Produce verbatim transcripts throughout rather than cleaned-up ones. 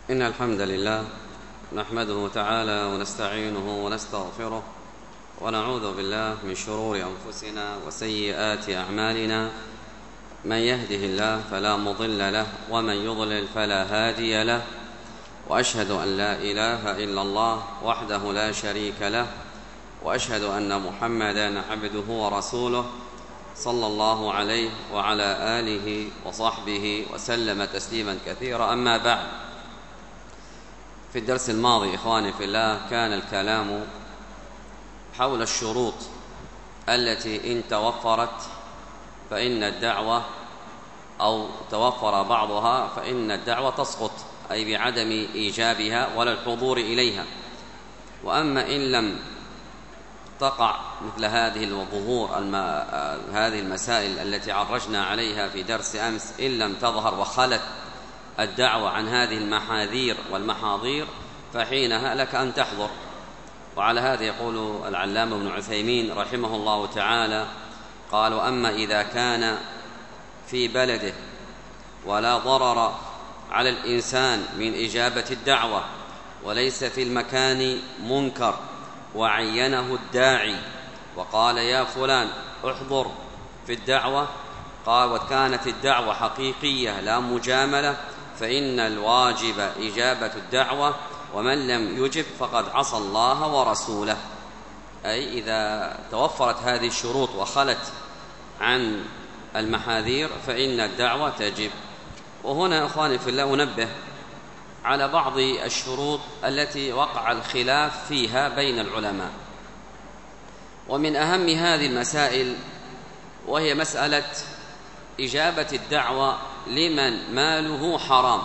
إن الحمد لله نحمده تعالى ونستعينه ونستغفره ونعوذ بالله من شرور أنفسنا وسيئات أعمالنا. من يهده الله فلا مضل له ومن يضلل فلا هادي له، وأشهد أن لا إله إلا الله وحده لا شريك له، وأشهد أن محمدًا عبده ورسوله صلى الله عليه وعلى آله وصحبه وسلم تسليما كثيرا. أما بعد، في الدرس الماضي إخواني في الله كان الكلام حول الشروط التي إن توفرت فإن الدعوة أو توفر بعضها فإن الدعوة تسقط، أي بعدم إيجابها ولا الحضور إليها. وأما إن لم تقع مثل هذه الظهور الم... هذه المسائل التي عرجنا عليها في درس أمس، إن لم تظهر وخلت الدعوة عن هذه المحاذير والمحاضير فحينها لك أن تحضر. وعلى هذا يقول العلامة ابن عثيمين رحمه الله تعالى قال: وأما إذا كان في بلده ولا ضرر على الإنسان من إجابة الدعوة وليس في المكان منكر وعينه الداعي وقال: يا فلان احضر في الدعوة، قال: وكانت الدعوة حقيقية لا مجاملة، فإن الواجب إجابة الدعوة، ومن لم يجب فقد عصى الله ورسوله. أي إذا توفرت هذه الشروط وخلت عن المحاذير فإن الدعوة تجب. وهنا أخواني في الله أنبه على بعض الشروط التي وقع الخلاف فيها بين العلماء، ومن أهم هذه المسائل وهي مسألة إجابة الدعوة لمن ماله حرام،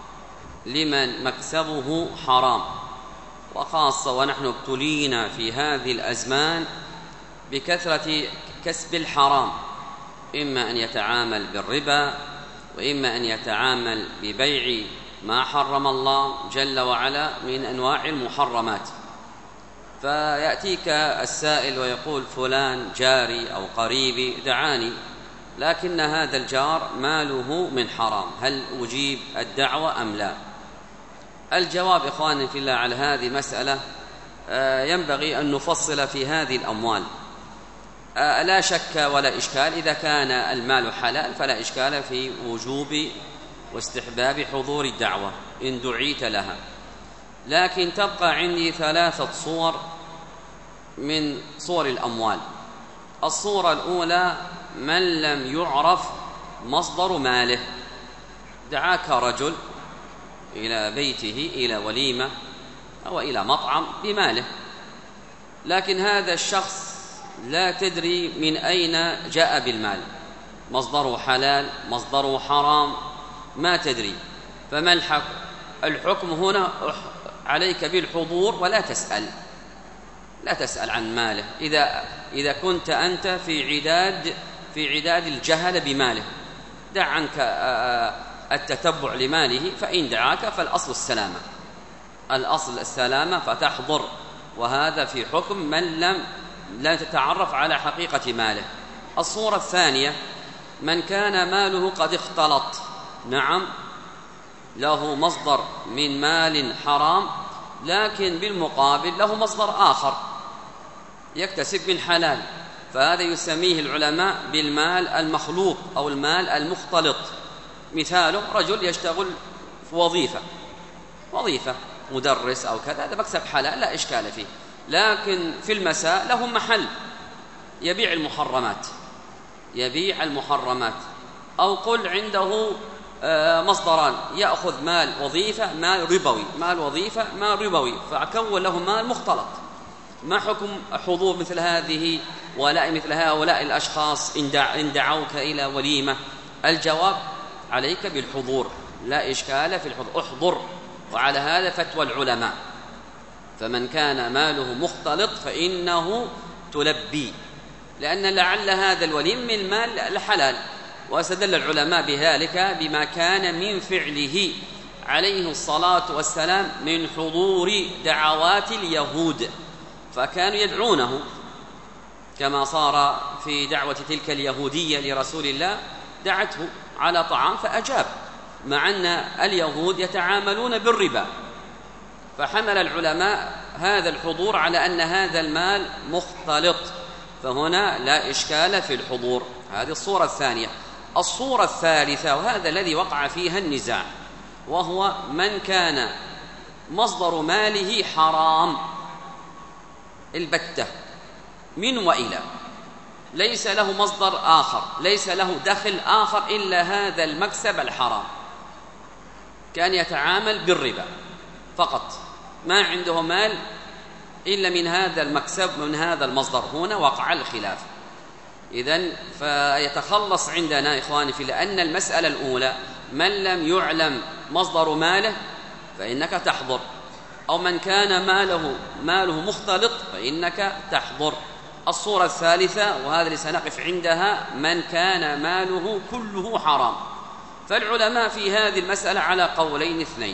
لمن مكسبه حرام، وخاصة ونحن ابتلينا في هذه الأزمان بكثرة كسب الحرام، إما أن يتعامل بالربا، وإما أن يتعامل ببيع ما حرم الله جل وعلا من أنواع المحرمات. فيأتيك السائل ويقول: فلان جاري أو قريبي دعاني، لكن هذا الجار ماله من حرام، هل أجيب الدعوة أم لا؟ الجواب إخواني في الله على هذه مسألة ينبغي أن نفصل في هذه الأموال. لا شك ولا إشكال، إذا كان المال حلال فلا إشكال في وجوب واستحباب حضور الدعوة إن دعيت لها، لكن تبقى عندي ثلاثة صور من صور الأموال. الصورة الأولى: من لم يعرف مصدر ماله، دعاك رجل إلى بيته إلى وليمة أو إلى مطعم بماله، لكن هذا الشخص لا تدري من أين جاء بالمال، مصدره حلال مصدره حرام ما تدري، فما الحكم؟ الحكم هنا عليك بالحضور ولا تسأل، لا تسأل عن ماله. إذا إذا كنت أنت في عداد في عداد الجهل بماله، دع عنك التتبع لماله، فإن دعاك فالأصل السلامة، الأصل السلامة فتحضر، وهذا في حكم من لم لا تتعرف على حقيقة ماله. الصورة الثانية: من كان ماله قد اختلط، نعم له مصدر من مال حرام لكن بالمقابل له مصدر آخر يكتسب من حلال، فهذا يسميه العلماء بالمال المخلوط أو المال المختلط. مثاله: رجل يشتغل في وظيفة وظيفة مدرس أو كذا، هذا مكسب حلال لا إشكال فيه، لكن في المساء له محل يبيع المحرمات يبيع المحرمات أو قل عنده مصدران، يأخذ مال وظيفة مال ربوي، مال وظيفة مال ربوي، فأكون له مال مختلط. ما حكم حضور مثل هذه ولاء مثل هؤلاء الأشخاص إن دعوك إلى وليمة؟ الجواب: عليك بالحضور، لا إشكال في الحضور، احضر. وعلى هذا فتوى العلماء، فمن كان ماله مختلط فإنه تلبي، لأن لعل هذا الوليم من مال الحلال. واستدل العلماء بذلك بما كان من فعله عليه الصلاة والسلام من حضور دعوات اليهود، فكانوا يدعونه كما صار في دعوة تلك اليهودية لرسول الله، دعته على طعام فأجاب، مع أن اليهود يتعاملون بالربا، فحمل العلماء هذا الحضور على أن هذا المال مختلط، فهنا لا إشكال في الحضور. هذه الصورة الثانية. الصورة الثالثة، وهذا الذي وقع فيها النزاع، وهو من كان مصدر ماله حرام البتة من وإلى، ليس له مصدر آخر، ليس له دخل آخر إلا هذا المكسب الحرام، كان يتعامل بالربا فقط، ما عنده مال إلا من هذا المكسب من هذا المصدر. هنا وقع الخلاف. إذن فيتخلص عندنا إخواني في لأن المسألة الأولى من لم يعلم مصدر ماله فإنك تحضر، أو من كان ماله ماله مختلط فإنك تحضر. الصورة الثالثة، وهذا اللي سنقف عندها، من كان ماله كله حرام. فالعلماء في هذه المسألة على قولين اثنين.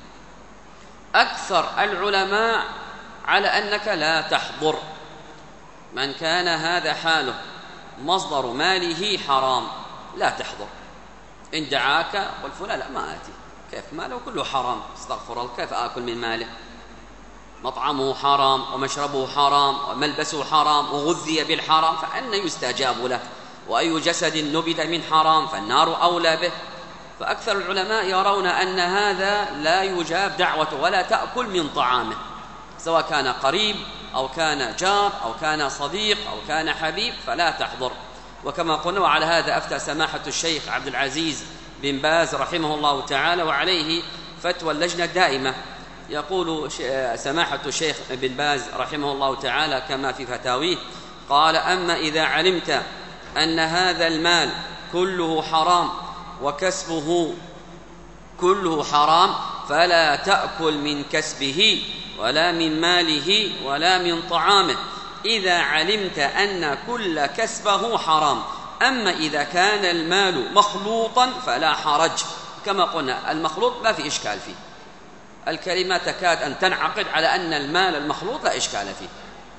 أكثر العلماء على أنك لا تحضر من كان هذا حاله مصدر ماله حرام، لا تحضر. إن دعاك قل فلان لا ما آتي، كيف ماله كله حرام، استغفر الله، كيف آكل من ماله؟ مطعمه حرام ومشربه حرام وملبسه حرام وغذي بالحرام، فأن يستجاب له؟ وأي جسد نبت من حرام فالنار أولى به. فأكثر العلماء يرون أن هذا لا يجاب دعوته ولا تأكل من طعامه، سواء كان قريب أو كان جار أو كان صديق أو كان حبيب، فلا تحضر. وكما قلنا، وعلى هذا أفتى سماحة الشيخ عبد العزيز بن باز رحمه الله تعالى، وعليه فتوى اللجنة الدائمة. يقول سماحة الشيخ بن باز رحمه الله تعالى كما في فتاويه، قال: أما إذا علمت أن هذا المال كله حرام وكسبه كله حرام فلا تأكل من كسبه ولا من ماله ولا من طعامه، إذا علمت أن كل كسبه حرام. أما إذا كان المال مخلوطا فلا حرج. كما قلنا المخلوط ما في إشكال فيه، الكلمة تكاد أن تنعقد على أن المال المخلوط لا إشكال فيه،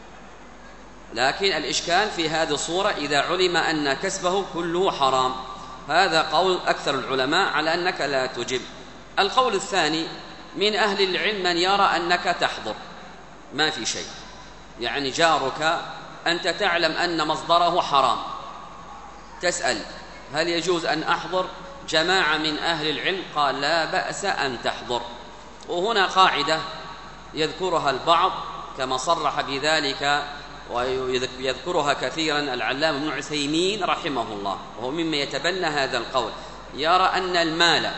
لكن الإشكال في هذه الصورة إذا علم أن كسبه كله حرام. هذا قول أكثر العلماء على أنك لا تجب. القول الثاني من أهل العلم من يرى أنك تحضر، ما في شيء، يعني جارك أنت تعلم أن مصدره حرام، تسأل هل يجوز أن أحضر؟ جماعة من أهل العلم قال لا بأس أن تحضر. وهنا قاعدة يذكرها البعض كما صرح بذلك ويذكرها كثيرا العلامة ابن عثيمين رحمه الله، وهو مما يتبنى هذا القول، يرى أن المال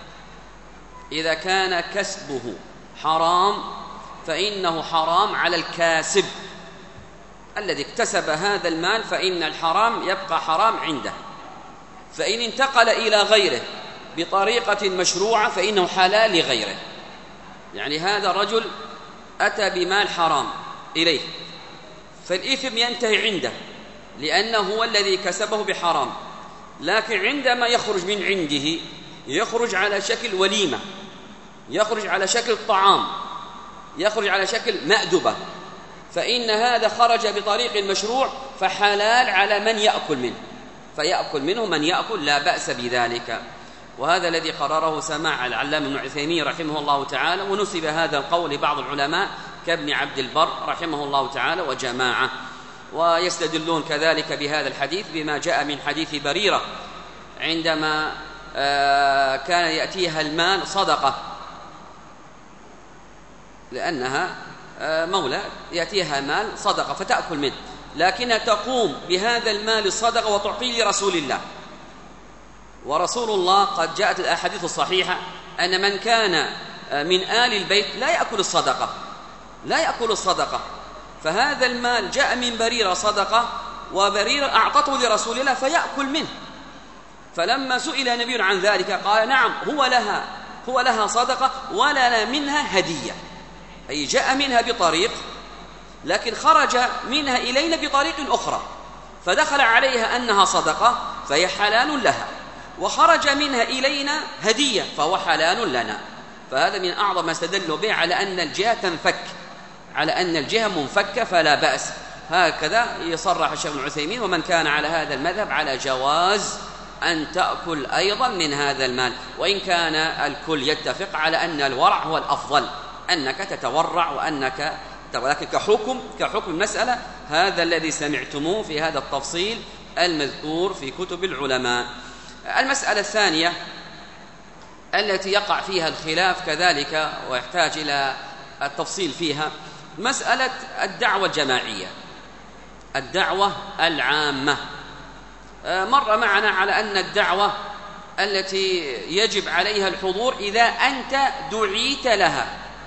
إذا كان كسبه حرام فإنه حرام على الكاسب الذي اكتسب هذا المال، فإن الحرام يبقى حرام عنده. فإن انتقل إلى غيره بطريقة مشروعة فإنه حلال لغيره. يعني هذا الرجل أتى بمال حرام إليه، فالإثم ينتهي عنده لأنه هو الذي كسبه بحرام، لكن عندما يخرج من عنده يخرج على شكل وليمة، يخرج على شكل طعام، يخرج على شكل مأدبة، فإن هذا خرج بطريق مشروع فحلال على من يأكل منه، فيأكل منه من يأكل لا بأس بذلك. وهذا الذي قرره سماع العلامة ابن عثيمين رحمه الله تعالى، ونسب هذا القول لبعض العلماء كابن عبد البر رحمه الله تعالى وجماعة. ويستدلون كذلك بهذا الحديث بما جاء من حديث بريرة عندما كان يأتيها المال صدقة، لأنها مولى يأتيها مال صدقة فتأكل منه، لكنها تقوم بهذا المال الصدقة وتعطيه لرسول الله، ورسول الله قد جاءت الأحاديث الصحيحة أن من كان من آل البيت لا يأكل الصدقة، لا يأكل الصدقة. فهذا المال جاء من بريرة صدقة، وبريرة أعطته لرسول الله فيأكل منه. فلما سئل النبي عن ذلك قال نعم، هو لها هو لها صدقة ولنا منها هدية، أي جاء منها بطريق لكن خرج منها إلينا بطريق أخرى، فدخل عليها أنها صدقة فهي حلال لها، وخرج منها إلينا هدية فهو حلال لنا. فهذا من أعظم ما استدلوا به على أن الجهة تنفك، على أن الجهة منفكة فلا بأس. هكذا يصرح الشيخ ابن عثيمين، ومن كان على هذا المذهب على جواز أن تأكل أيضا من هذا المال، وإن كان الكل يتفق على أن الورع هو الأفضل، أنك تتورع وأنك، ولكن كحكم كحكم المسألة هذا الذي سمعتموه في هذا التفصيل المذكور في كتب العلماء. المسألة الثانية التي يقع فيها الخلاف كذلك ويحتاج إلى التفصيل فيها مسألة الدعوة الجماعية، الدعوة العامة. مر معنا على أن الدعوة التي يجب عليها الحضور إذا أنت دعيت لها،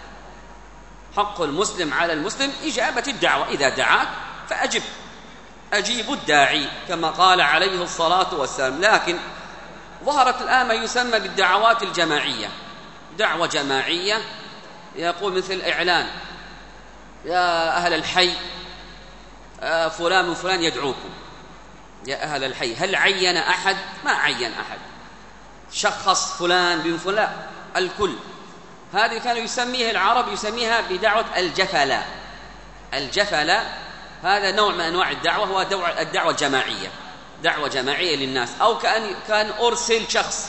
حق المسلم على المسلم إجابة الدعوة، إذا دعاك فأجب، أجيب الداعي كما قال عليه الصلاة والسلام. لكن ظهرت الآن ما يسمى بالدعوات الجماعية، دعوة جماعية يقول مثل إعلان يا أهل الحي فلان من فلان يدعوكم، يا أهل الحي، هل عين أحد؟ ما عين أحد، شخص فلان بن فلان، الكل. هذه كانوا يسميها العرب يسميها بدعوة الجفلة. الجفلة هذا نوع من أنواع الدعوة، هو الدعوة الجماعية، دعوة جماعية للناس. أو كأن كان أرسل شخص،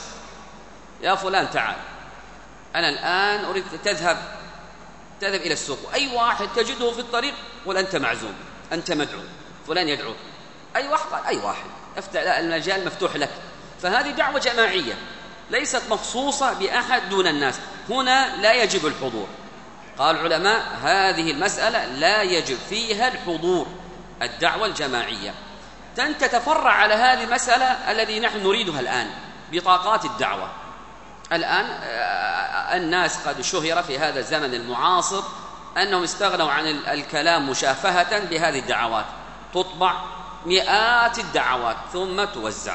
يا فلان تعال أنا الآن أريد تذهب تذهب إلى السوق، أي واحد تجده في الطريق قل أنت معزوم، أنت مدعو، فلان يدعوك، أي واحد قال أي واحد، افتح المجال مفتوح لك. فهذه دعوة جماعية ليست مخصوصة بأحد دون الناس، هنا لا يجب الحضور. قال العلماء هذه المسألة لا يجب فيها الحضور، الدعوة الجماعية. تتفرع على هذه المسألة الذي نحن نريدها الآن، بطاقات الدعوة. الآن الناس قد شهر في هذا الزمن المعاصر أنهم استغنوا عن الكلام مشافهة بهذه الدعوات، تطبع مئات الدعوات ثم توزع،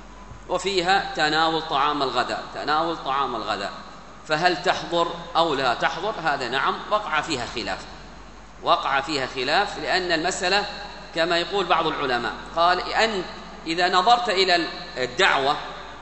وفيها تناول طعام الغداء، تناول طعام الغداء، فهل تحضر أو لا تحضر؟ هذا نعم وقع فيها خلاف، وقع فيها خلاف لأن المسألة كما يقول بعض العلماء، قال أن إذا نظرت إلى الدعوة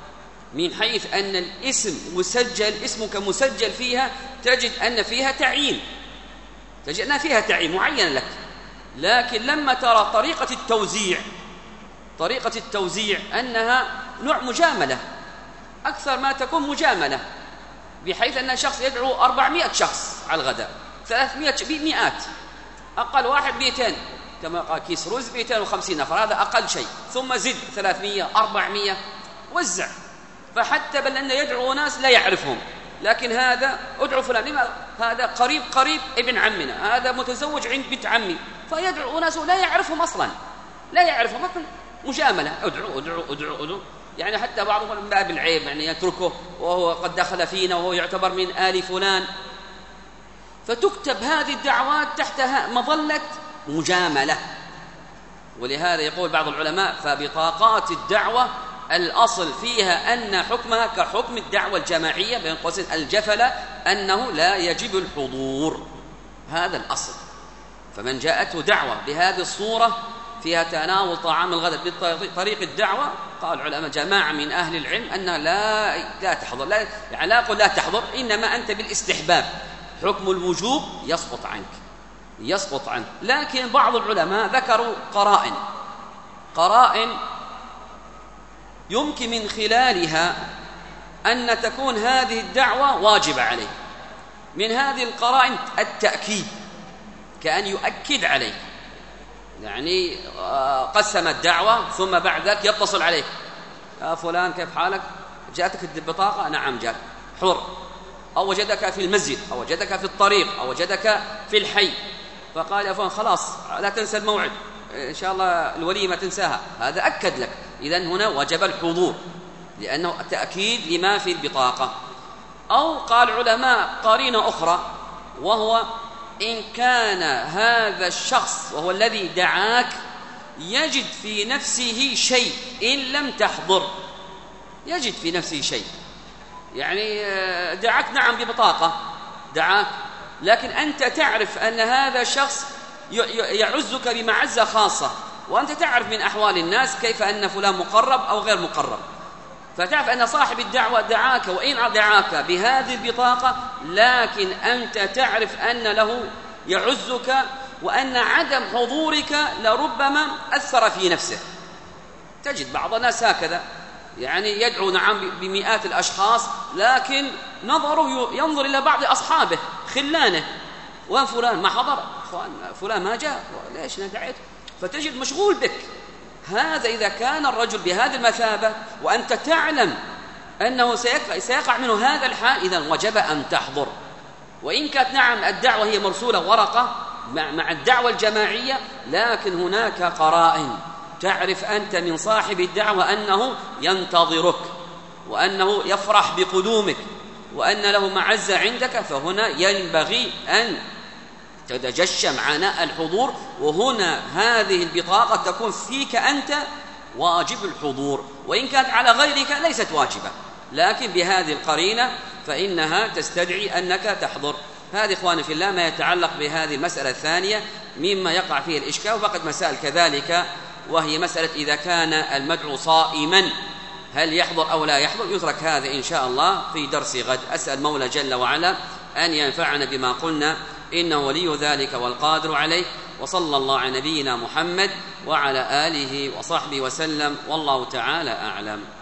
من حيث أن الاسم مسجل، اسمك مسجل فيها، تجد أن فيها تعيين، تجد أن فيها تعيين معين لك. لكن لما ترى طريقة التوزيع، طريقة التوزيع أنها نوع مجاملة، أكثر ما تكون مجاملة، بحيث أن شخص يدعو أربعمائة شخص على الغداء، ثلاثمائة مئات، أقل واحد مئتين، كما قال كيس رز مئتين وخمسين نفر، هذا أقل شيء، ثم زد ثلاثمائة أربعمائة، وزع. فحتى بل أن يدعو ناس لا يعرفهم، لكن هذا أدعو فلان، لما هذا قريب قريب ابن عمنا، هذا متزوج عند بنت عمي، فيدعو ناس لا يعرفهم أصلا، لا يعرفهم، لكن مجاملة، أدعو أدعو أدعو أدعو، يعني حتى بعضهم من باب العيب يعني يتركه وهو قد دخل فينا وهو يعتبر من آل فلان. فتكتب هذه الدعوات تحتها مظلة مجاملة. ولهذا يقول بعض العلماء فبطاقات الدعوة الأصل فيها أن حكمها كحكم الدعوة الجماعية بين قوسين الجفلة، أنه لا يجب الحضور، هذا الأصل. فمن جاءته دعوة بهذه الصورة فيها تناول طعام الغداء بطريق الدعوة، قال العلماء جماعة من أهل العلم أنها لا لا تحضر، لا يعني لا أقول لا تحضر، إنما أنت بالاستحباب، حكم الوجوب يسقط عنك، يسقط عنك. لكن بعض العلماء ذكروا قرائن، قرائن يمكن من خلالها أن تكون هذه الدعوة واجبة عليه. من هذه القرائن التأكيد، كأن يؤكد عليك، يعني قسم الدعوة ثم بعد ذلك يتصل عليك، يا فلان كيف حالك؟ جاءتك البطاقة؟ نعم جاءت، حر، أو وجدك في المسجد، أو وجدك في الطريق، أو وجدك في الحي، فقال يا فلان خلاص لا تنسى الموعد، إن شاء الله الوليمة تنساها، هذا أكد لك. إذن هنا وجب الحضور لأنه تأكيد لما في البطاقة. أو قال علماء قرينة أخرى، وهو إن كان هذا الشخص وهو الذي دعاك يجد في نفسه شيء إن لم تحضر، يجد في نفسه شيء، يعني دعاك نعم ببطاقة دعاك، لكن أنت تعرف أن هذا الشخص يعزك بمعزة خاصة، وأنت تعرف من أحوال الناس كيف أن فلان مقرب أو غير مقرب، فتعرف أن صاحب الدعوة دعاك، وإن دعاك بهذه البطاقة لكن أنت تعرف أن له يعزك، وأن عدم حضورك لربما أثر في نفسه. تجد بعض الناس هكذا، يعني يدعو نعم بمئات الأشخاص، لكن نظره ينظر إلى بعض أصحابه خلانه، وين فلان ما حضر، فلان ما جاء، ليش ندعيت؟ فتجد مشغول بك. هذا إذا كان الرجل بهذه المثابة وأنت تعلم أنه سيقع منه هذا الحال، إذن وجب أن تحضر. وإن كانت نعم الدعوة هي مرسولة ورقة مع الدعوة الجماعية، لكن هناك قرائن تعرف أنت من صاحب الدعوة أنه ينتظرك، وأنه يفرح بقدومك، وأن له معزة عندك، فهنا ينبغي أن تتجشم عناء الحضور. وهنا هذه البطاقة تكون فيك أنت واجب الحضور، وإن كانت على غيرك ليست واجبة، لكن بهذه القرينة فإنها تستدعي أنك تحضر. هذه إخواني في الله ما يتعلق بهذه المسألة الثانية مما يقع فيه الإشكال. وفقد مسائل كذلك، وهي مسألة إذا كان المدعو صائما هل يحضر أو لا يحضر؟ يترك هذا إن شاء الله في درس غد. أسأل مولى جل وعلا أن ينفعنا بما قلنا، إنه ولي ذلك والقادر عليه. وصلى الله على نبينا محمد وعلى آله وصحبه وسلم، والله تعالى أعلم.